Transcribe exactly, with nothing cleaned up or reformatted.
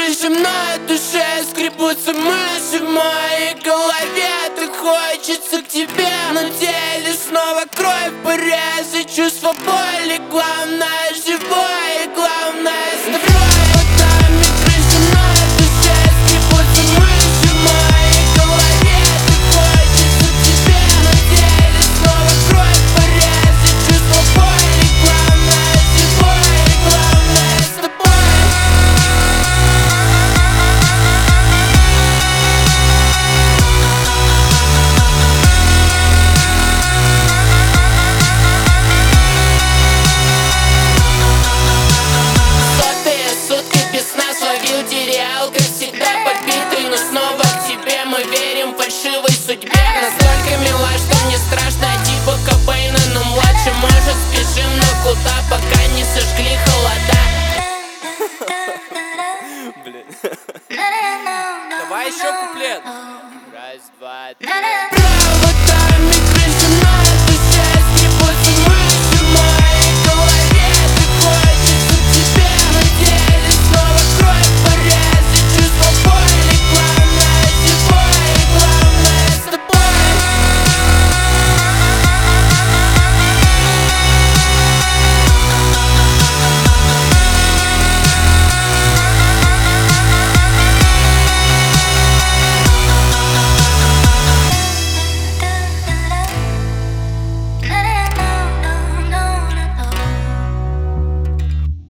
крыше, на душе скребутся мыши. В моей голове так хочется к тебе, но в теле снова кровь, порезы, чувство боли. Главное живое, главное здоровье. Судьбе настолько мила, что мне страшно, типа Кобейна, но младше. Может, спешим, но куда, пока не сожгли холода. Блин. Давай еще куплет. Раз, два, три.